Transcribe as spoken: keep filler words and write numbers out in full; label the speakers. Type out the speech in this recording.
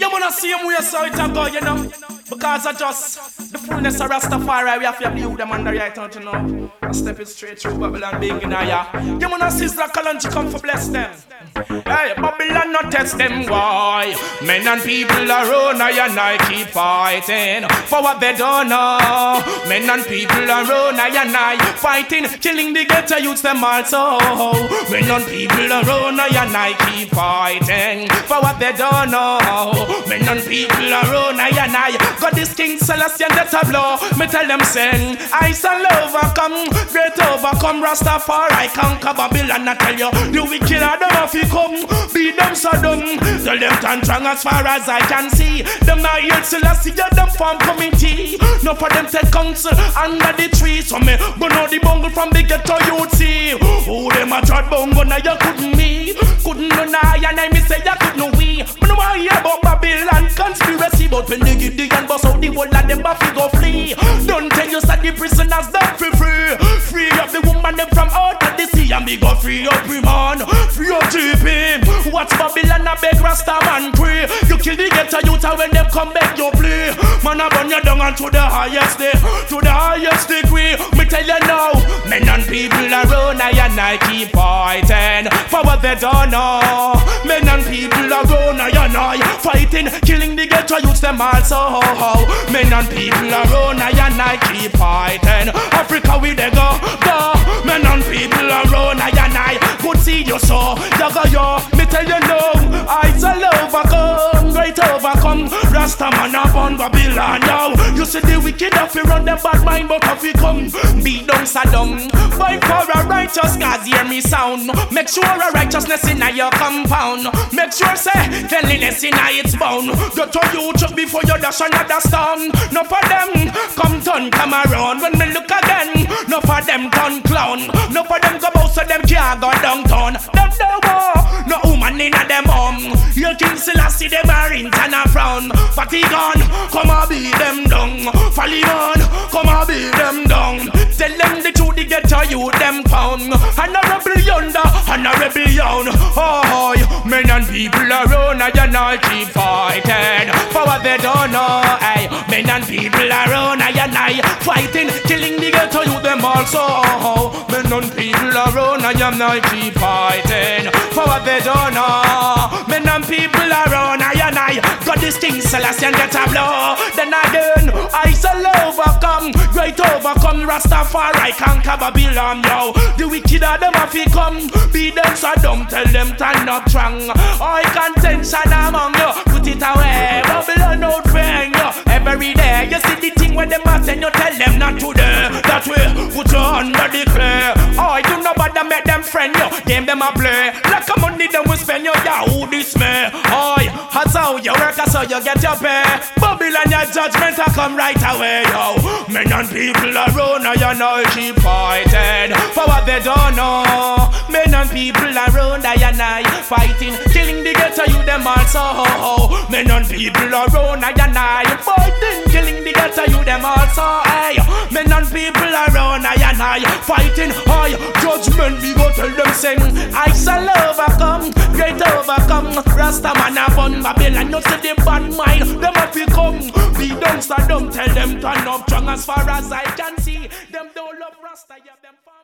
Speaker 1: You wanna see him where so it a go, you know? Because I just the fullness of Rastafari, we have to view them on the right out, you know. I step it straight through Babylon being in here. You wanna see Sister Kalanchi come for bless them. Hey, Babylon not test them, why? Men and people are on I and I keep fighting for what they don't know. Men and people are on I and I fighting, killing the ghetto youths them also. Men and people are on I and I keep fighting for what they don't know. Men and people are on I and I got this King Celestian that a blow. Me tell them sing, I shall overcome, great overcome Rastafari conquer Babylon. I tell you, the wicked are them if you come, beat them so dumb. Tell them turn strong as far as I can see. Them not yet Celestia, them form committee. No for them take counsel under the tree. So me but know the bungle from the ghetto you'd see. Who them a trot bungle now you couldn't me. Couldn't no I and I me say you couldn't we. But no I hear about Babylon conspiracy. But when they give the gun bust out the whole of them buffy go flee. Don't tell you that the prisoners them free free. Free up the woman them from out of the sea. And me go free up we man. Free up G P. Watch Babylon a beg Rasta man pray. You kill the ghetto youth and when them come back you play. Man a burn you down and to the highest day. To the highest degree. Me tell you now. Men and people around I and I keep fighting for what they don't know. Men and people around I and I fighting, killing the ghetto youths them also. Men and people around I and I keep fighting. Africa we they go, go. Men and people around I and I could see you so. Yaga yo, me tell you no. I shall overcome, great overcome. Rasta man upon Babylon now. You see the wicked if you run them bad mind, but if you come beat down Saddam. Fight for a righteous cause, hear me sound. Make sure a righteousness in your compound. Make sure say cleanliness in its bound. Get to you just before you dash another stone. No for them come turn come around. When me look again, no for them turn clown. No for them go bout so them can't go downtown. Them no more, no woman in a them home. You King Selassie them are in and a frown. Fatigue on, come and beat them down. Folly on, come and beat them down. Tell them the truth, they get to you them pound. And a rebel yonder, and a rebel yonder. Oh, men and people around, I and I keep fighting for what they don't know. Hey, men and people around, I and I fighting, killing the ghetto you them also. Men and people around, I and I keep fighting for what they don't know. Men and people around, I and I got this King Celestian get a blow. Then again, I shall overcome, great overcome Rastafari conquer Babylon, yo. The wicked are them if you come, be them so dumb, tell them turn up strong. All contention among you, put it away. Babylon out friend, yo. Every day, you see the thing when them a send you, tell them not to do that way. Put your under the clay. Oh, you know bother make them friend, yo. Game them a play. Like a money them will spend, yo. Yeah, who this me? Oh, that's how you work, that's how you get your pay. Babylon, your judgment will come right away, yo. Men and people around, I and I keep fighting for what they don't know. Men and people around, I and I fighting, killing the ghetto you them also. Men and people around, I and I fighting, killing the ghetto you them also. Hey, men and people around, I and I fighting. Hey, judgment we go tell them sing. I shall overcome, great overcome. Rasta man upon Babylon, you see the bad mind. Them if you come, be down, so don't tell them turn up strong as far as I can see. Them don't love Rasta, yeah them.